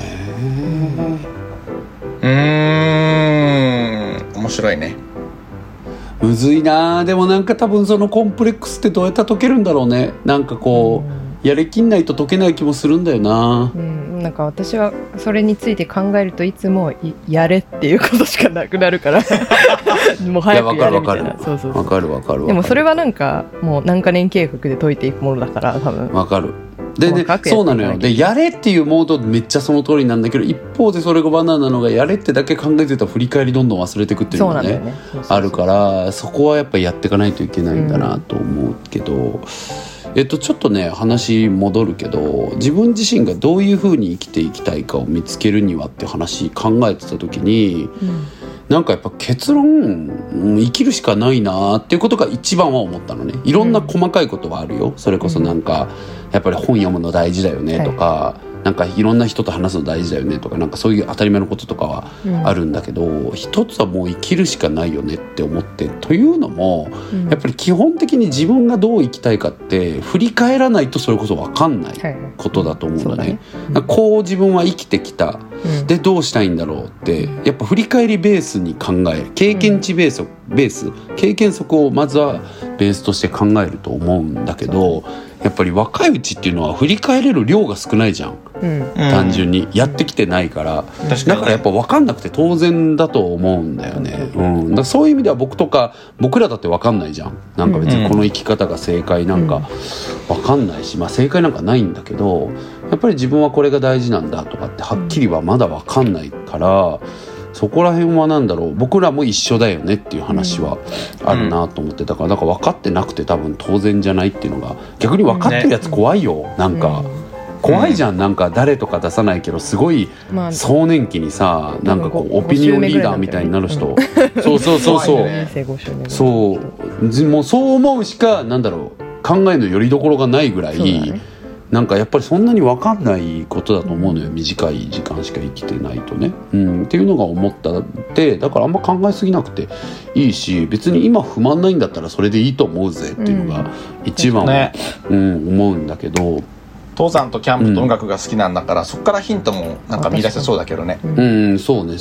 面白いね。 むずいな。でもなんか多分そのコンプレックスってどうやったら解けるんだろうね。なんかこう、やりきんないと解けない気もするんだよな。 なんか私はそれについて考えるといつもやれっていうことしかなくなるからもう早くやれみたいな。そうそうそう。 わかるわかる。 でもそれはなんかもう何か年計画で解いていくものだから多分。 わかる。でね、そうなのよ。で、やれっていうモードめっちゃその通りなんだけど、一方でそれがバナナなのが、やれってだけ考えてたら振り返りどんどん忘れてくっていうのがね、あるから、そこはやっぱりやっていかないといけないんだなと思うけど、ちょっとね話戻るけど、自分自身がどういう風に生きていきたいかを見つけるにはって話考えてた時に、なんかやっぱ結論、生きるしかないなっていうことが一番は思ったのね。いろんな細かいことはあるよ。それこそなんかやっぱり本読むの大事だよねとか、なんかいろんな人と話すの大事だよねとか、なんかそういう当たり前のこととかはあるんだけど、一つはもう生きるしかないよねって思って、というのも、やっぱり基本的に自分がどう生きたいかって振り返らないとそれこそ分かんないことだと思うんだね。こう自分は生きてきた、でどうしたいんだろうってやっぱ振り返りベースに考える、経験値ベース、経験則をまずはベースとして考えると思うんだけど、やっぱり若いうちっていうのは振り返れる量が少ないじゃん、単純にやってきてないから、だからやっぱ分かんなくて当然だと思うんだよね、だからそういう意味では僕らだって分かんないじゃん。なんか別にこの生き方が正解なんか分かんないし、正解なんかないんだけど、やっぱり自分はこれが大事なんだとかってはっきりはまだ分かんないから、そこら辺はなんだろう、僕らも一緒だよねっていう話はあるなと思ってたから、だから分かってなくて多分当然じゃないっていうのが、逆に分かってるやつ怖いよ、なんか怖いじゃん。なんか誰とか出さないけどすごい壮年期にさ、なんかこうオピニオンリーダーみたいになる人、そうもうそう思うしかなんだろう、考えのよりどころがないぐらい、なんかやっぱりそんなに分かんないことだと思うのよ、短い時間しか生きてないとね、っていうのが思ったって。だからあんま考えすぎなくていいし、別に今不満ないんだったらそれでいいと思うぜっていうのが一番、思うんだけど、 登山とキャンプと音楽が好きなんだから、そこからヒントもなんか見出せそうだけどね。 そうね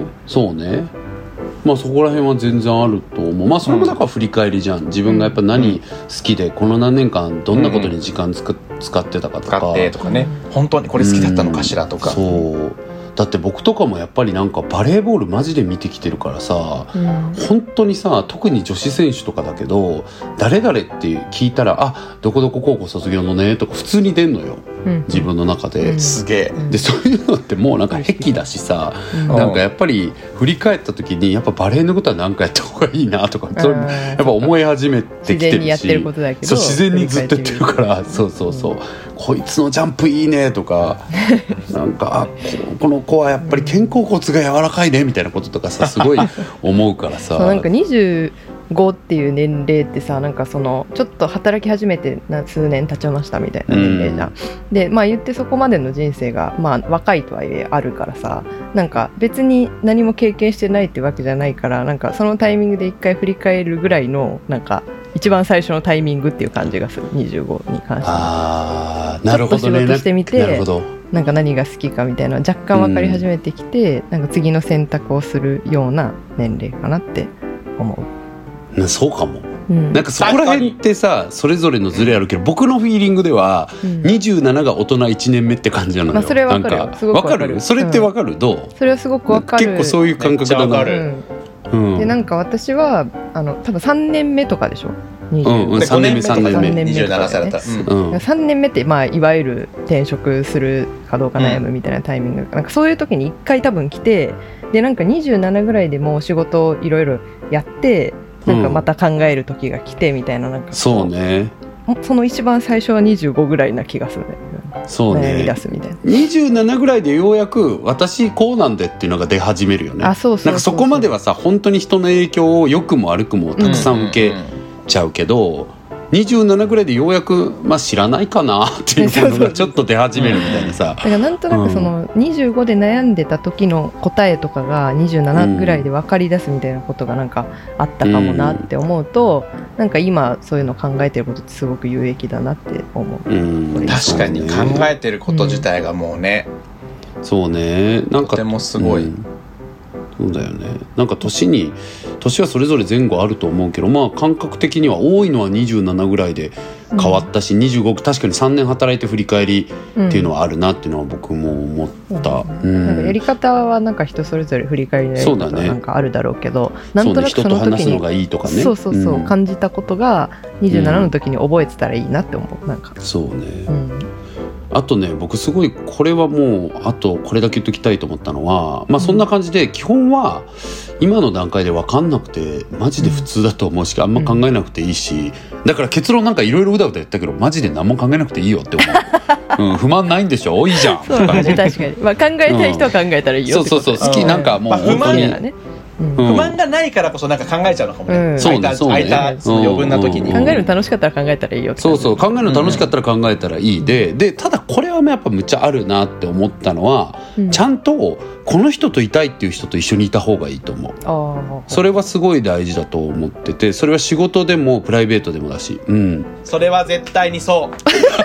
そこら辺は全然あると思う。それもだから振り返りじゃん。自分がやっぱ何好きで、この何年間どんなことに時間使ってたかとか、 ね、本当にこれ好きだったのかしらとか、 そうだって僕とかもやっぱりなんかバレーボールマジで見てきてるからさ、本当にさ、特に女子選手とかだけど、誰々って聞いたら、あ、どこどこ高校卒業のねとか普通に出んのよ、自分の中で、 すげえ。 でそういうのってもうなんか癖だしさ、なんかやっぱり振り返った時にやっぱバレーのことは何かやった方がいいなとか、やっぱ思い始めてきてるし、自然にやってることだけど、自然にずっとやってるから、こいつのジャンプいいねとかなんかこの子はやっぱり肩甲骨が柔らかいねみたいなこととかさ、すごい思うからさなんか25っていう年齢ってさ、なんかそのちょっと働き始めて数年経ちましたみたいな年齢じゃん、で言ってそこまでの人生が若いとはいえあるからさ、なんか別に何も経験してないってわけじゃないから、なんかそのタイミングで一回振り返るぐらいのなんか一番最初のタイミングっていう感じがする、25に関しては。 なるほどね。 ちょっと仕事してみて、なんか何が好きかみたいな若干分かり始めてきて、なんか次の選択をするような年齢かなって思う。 そうかも、なんかそこら辺ってさ、それぞれのズレあるけど、僕のフィーリングでは27が大人1年目って感じなのよ。 それは分かるよ。すごく分かる。 それって分かる？どう？ それはすごく分かる。 結構そういう感覚だな。 でなんか私は多分3年目とかでしょ。 3年目 27歳だった、 3年目っていわゆる転職するかどうか悩むみたいなタイミング、なんかそういう時に1回多分来て、でなんか27ぐらいでもう仕事をいろいろやって、なんかまた考える時が来てみたいな、なんかそうね、 その一番最初は25ぐらいな気がするね。 そうね、 悩み出すみたいな。 27ぐらいでようやく私こうなんでっていうのが出始めるよね。なんかそこまではさ、本当に人の影響を良くも悪くもたくさん受けちゃうけど、 27ぐらいでようやく、知らないかなっていうのがちょっと出始めるみたいなさ。 だからなんとなくその25で悩んでた時の答えとかが27ぐらいで分かり出すみたいなことがなんかあったかもなって思うと、なんか今そういうの考えてることってすごく有益だなって思う。 確かに考えてること自体がもうね、 そうね、なんかとてもすごい、 そうだよね。なんか年はそれぞれ前後あると思うけど、感覚的には多いのは27ぐらいで変わったし、25確かに3年働いて振り返りっていうのはあるなっていうのは僕も思った。 なんかやり方はなんか人それぞれ振り返りのやり方なんかあるだろうけど、なんとなくその時にそう感じたことが27の時に覚えてたらいいなって思う。なんかそうね。あとね、僕すごいこれはもうあとこれだけ言っときたいと思ったのは、そんな感じで基本は今の段階で分かんなくてマジで普通だと思うし、あんま考えなくていいし、だから結論なんかいろいろうだうだ言ったけどマジで何も考えなくていいよって思う。不満ないんでしょ、いいじゃん。 そうだね、確かに、考えたい人は考えたらいいよってこと。 そう好き、なんかもう本当に不満がないからこそなんか考えちゃうのかもね。 そうね、 空いたその余分な時に考えるの楽しかったら考えたらいいよって。 そう考えるの楽しかったら考えたらいい。でただこれはやっぱむっちゃあるなって思ったのは、ちゃんとこの人といたいっていう人と一緒にいた方がいいと思う。それはすごい大事だと思ってて、それは仕事でもプライベートでもだし、 それは絶対にそう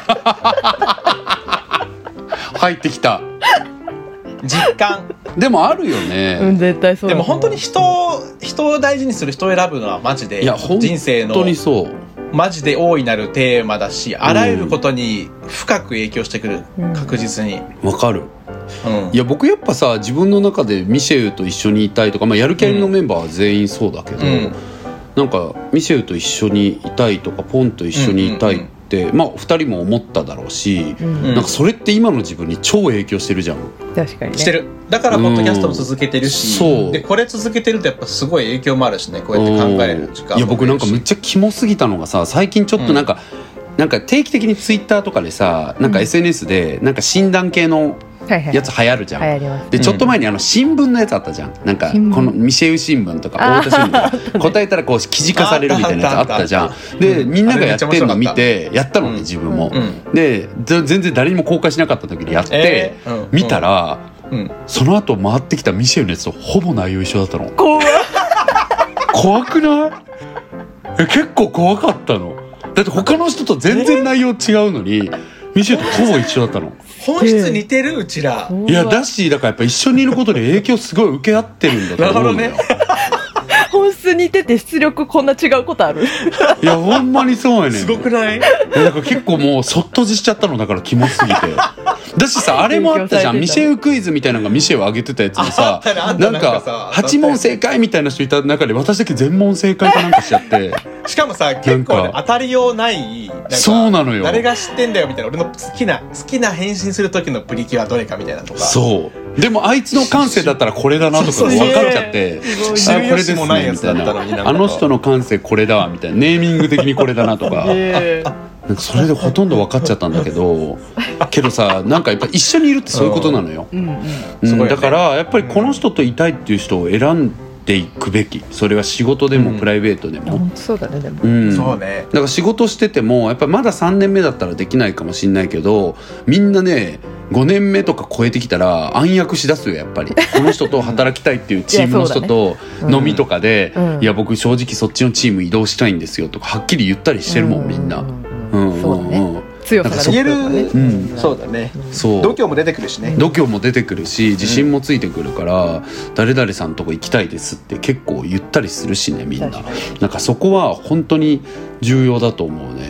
入ってきた実感でもあるよね。 絶対そう。 でも本当に人を大事にする、人を選ぶのはマジで人生のマジで大いなるテーマだし、あらゆることに深く影響してくる、確実に。 わかる。いや僕やっぱさ、自分の中でミシェルと一緒にいたいとか、やる気ありのメンバーは全員そうだけど、なんかミシェルと一緒にいたいとかポンと一緒にいたいって、2人も思っただろうし、なんかそれって今の自分に超影響してるじゃん。 確かにね。 してる。だからポッドキャストも続けてるし、でこれ続けてるとやっぱすごい影響もあるしね、こうやって考える時間も。 いや僕なんかめっちゃキモすぎたのがさ、最近ちょっとなんか定期的にツイッターとかでさ、なんか SNS でなんか診断系のやつ流行るじゃん。 流行ります。 でちょっと前に新聞のやつあったじゃん。なんかこのミシェウ新聞とか太田新聞とか答えたらこう記事化されるみたいなやつあったじゃん。でみんながやってるの見てやったのね、自分も。で全然誰にも公開しなかった時にやって見たら、その後回ってきたミシェルのやつとほぼ内容一緒だったの。怖くない？結構怖かったの。だって他の人と全然内容違うのにミシェルとほぼ一緒だったの。 本質似てる、うちら。 いやだし、だからやっぱ一緒にいることで影響すごい受け合ってるんだと思うんだよ。 本質似てて出力こんな違うことある？ いやほんまにそうやねん。 すごくない？ なんか結構もうそっとじしちゃったの、だからキモすぎて。だしさ、あれもあったじゃん、ミシェウクイズみたいなのがミシェウ上げてたやつでさ、なんか8問正解みたいな人いた中で私だけ全問正解かなんかしちゃってしかもさ結構ね、当たりようない、なんかそうなのよ、 誰が知ってんだよみたいな、俺の好きな変身する時のプリキュアどれかみたいなとか。 そうでもあいつの感性だったらこれだなとか分かっちゃって、あこれですねみたいな、あの人の感性これだわみたいな、ネーミング的にこれだなとかなんかそれでほとんど分かっちゃったんだけどさ、なんかやっぱ一緒にいるってそういうことなのよ。だからやっぱりこの人といたいっていう人を選んでいくべき。それは仕事でもプライベートでも。 そうだね。でもそうね。 だから仕事しててもやっぱりまだ3年目だったらできないかもしれないけど、みんなね5年目とか超えてきたら暗躍しだすよ、やっぱり。この人と働きたいっていうチームの人と飲みとかで、いや僕正直そっちのチーム移動したいんですよとかはっきり言ったりしてるもん、みんな。 そうだね。強さが言える、そうだね。そう度胸も出てくるしね。 度胸も出てくるし自信もついてくるから、誰々さんとこ行きたいですって結構言ったりするしね、みんな。なんかそこは本当に重要だと思うね。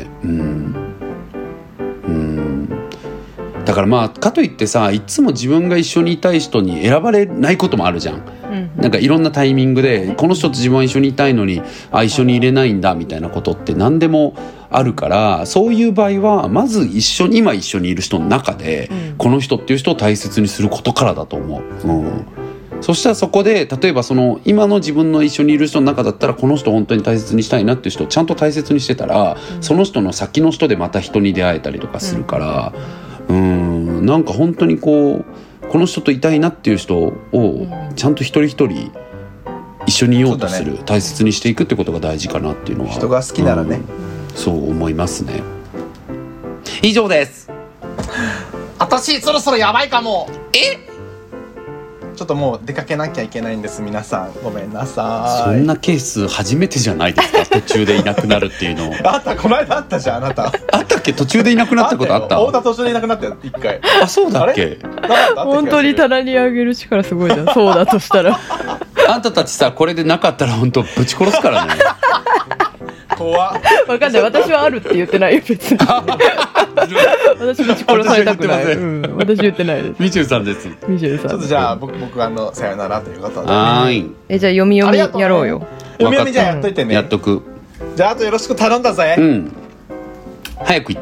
だからかといってさ、いつも自分が一緒にいたい人に選ばれないこともあるじゃん。なんかいろんなタイミングでこの人と自分は一緒にいたいのに一緒にいれないんだみたいなことって何でもあるから、そういう場合はまず今一緒にいる人の中で、この人っていう人を大切にすることからだと思う。そしたらそこで例えばその今の自分の一緒にいる人の中だったらこの人本当に大切にしたいなっていう人をちゃんと大切にしてたら、その人の先の人でまた人に出会えたりとかするから、なんか本当にこの人といたいなっていう人をちゃんと一人一人一緒にいようとする、大切にしていくってことが大事かなっていうのは。 人が好きならね、 そう思いますね。以上です。 私そろそろやばいかも。ちょっともう出かけなきゃいけないんです。皆さんごめんなさい。 そんなケース初めてじゃないですか。途中でいなくなるっていうのあった、この間あったじゃん。あなたあったっけ？途中でいなくなったことあった？ 太田途中でいなくなったよ一回。 あ、そうだっけ？ 本当に棚にあげる力すごいじゃん。そうだとしたらあんたたちさ、これでなかったら本当ぶち殺すからね。 怖っ。 わかんない。私はあるって言ってないよ別に私ぶち殺されたくない。私言ってないです。 みちゅうさんです。 ミシェルさん。 ちょっとじゃあ僕さよならということで。 はい。 じゃあ読みやろうよ。 読みじゃあやっといてね。 やっとく。 じゃああとよろしく頼んだぜ。 うん。早く言って。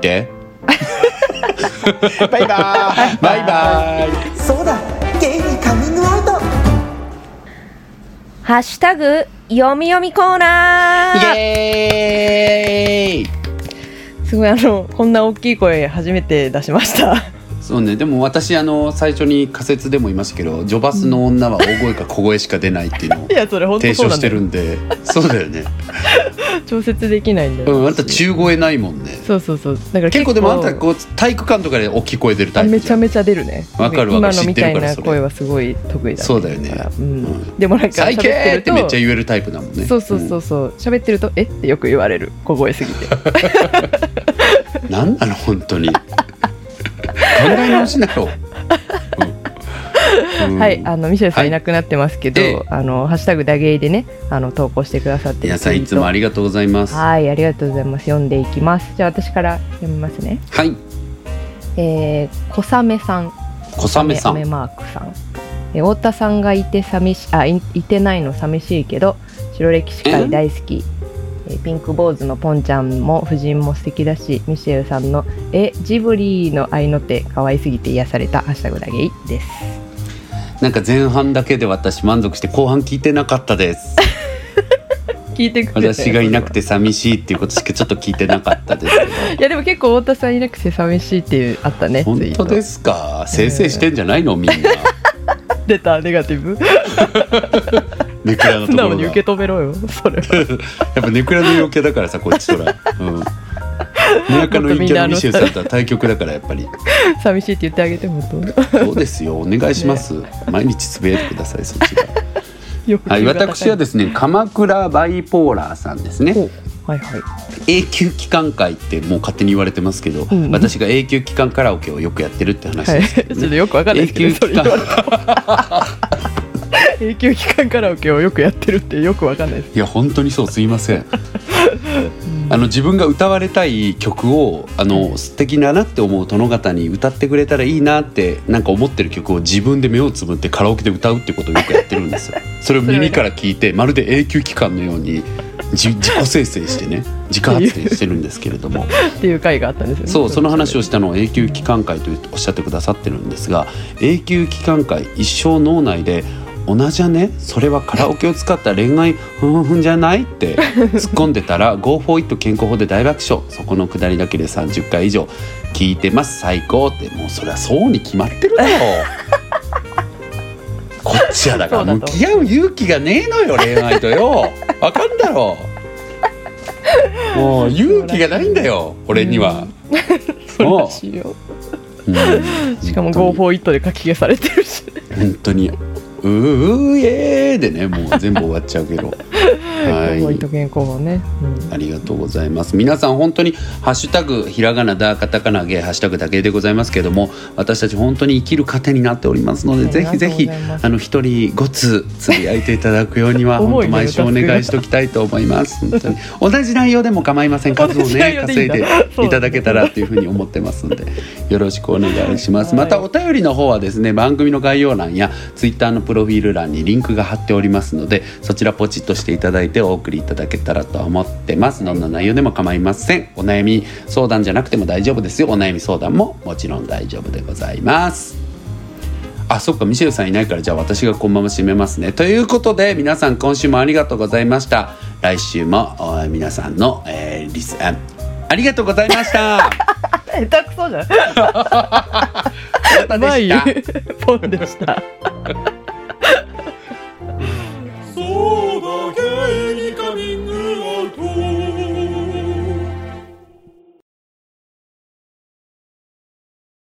バイバーイ。 バイバイ。 そうだ、ゲイにカミングアウト。 ハッシュタグ読みコーナー。 イエーイ。 すごいこんな大きい声初めて出しました。 そうね。でも私最初に仮説でも言いましたけど、ジョバスの女は大声か小声しか出ないっていうのをいやそれ本当提そうなんだよ。 唱してるんで、そうだよね。 調節できないんだよ。 あんた中声ないもんね。 そうだから結構でもあんたこう体育館とかで大きい声出るタイプじゃん。 めちゃめちゃ出るね。 わかる今のみたいな声はすごい得意だね。 そうだよね。 でもなんか最低喋ってるとってめっちゃ言えるタイプだもんね。 そう喋ってるとってよく言われる。小声すぎてなんなの本当に。考え直しなよ。 はい、ミシェルさんいなくなってますけど、ハッシュタグダゲイでね投稿してくださって皆さんいつもありがとうございます。 はい、ありがとうございます。読んでいきます。じゃあ私から読みますね。 はい。 小雨さん、雨マークさん、太田さんがいていてないの寂しいけど白歴史会大好き。ピンク坊主のポンちゃんも夫人も素敵だし、ミシェルさんのジブリの愛の手可愛すぎて癒された。ハッシュタグダゲイです。 なんか前半だけで私満足して後半聞いてなかったです。 聞いてくれ、 私がいなくて寂しいっていうことしかちょっと聞いてなかったですけど。 いやでも結構太田さんいなくて寂しいっていうあったね。 本当ですか。生成してんじゃないのみんな。 出たネガティブ。 ネクラのところが素直に受け止めろよそれは。 やっぱネクラの陽キャだからさこいつとら。にわかの陰キャのミシェルさんとは対極だからやっぱり。 寂しいって言ってあげて。本当。 そうですよ、お願いします、毎日つぶやいてください。そっちがはい、私はですね鎌倉バイポーラーさんですね。 はいはい。 永久期間会ってもう勝手に言われてますけど、私が永久期間カラオケをよくやってるって話ですけどね。 ちょっとよくわかんないですけど、それ言われても永久期間カラオケをよくやってるってよくわかんないです。 いや本当にそう、すいません。自分が歌われたい曲を素敵だなって思う殿方に歌ってくれたらいいなってなんか思ってる曲を自分で目をつぶってカラオケで歌うってことをよくやってるんですよ。それを耳から聞いてまるで永久期間のように自己生成してね、自家発電してるんですけれどもっていう回があったんですよね。 そう、その話をしたのを永久期間会とおっしゃってくださってるんですが、永久期間会一生脳内で同じゃね、それはカラオケを使った恋愛ふんじゃないって突っ込んでたらGo for it 健康法で大爆笑。そこのくだりだけで30回以上聞いてます、最高って。もうそれはそうに決まってるだろこっちはだから向き合う勇気がねえのよ恋愛とよ。わかんだろもう勇気がないんだよ俺には。 そうらしいよ。しかも Go for it で書き消されてるし本当にイエーでね、もう全部終わっちゃうけどはい、 健康もね、 ありがとうございます。皆さん本当にハッシュタグひらがなだカタカナゲハッシュタグだけでございますけれども、私たち本当に生きる糧になっておりますので、ぜひぜひ一人ごつつぶやいていただくようには本当毎週お願いしておきたいと思います。本当に同じ内容でも構いません。数をね稼いでいただけたらというふうに思ってますのでよろしくお願いします。またお便りの方はですね、番組の概要欄やツイッターのプロフィール欄にリンクが貼っておりますので、そちらポチッとしていただいてお送りいただけたらと思ってます。どんな内容でも構いません。お悩み相談じゃなくても大丈夫ですよ。お悩み相談ももちろん大丈夫でございます。あ、そっか、ミシェルさんいないから、じゃあ私がこのまま締めますね。ということで皆さん今週もありがとうございました。来週も皆さんの、ありがとうございました下手くそじゃん。 またでした。 ポンでした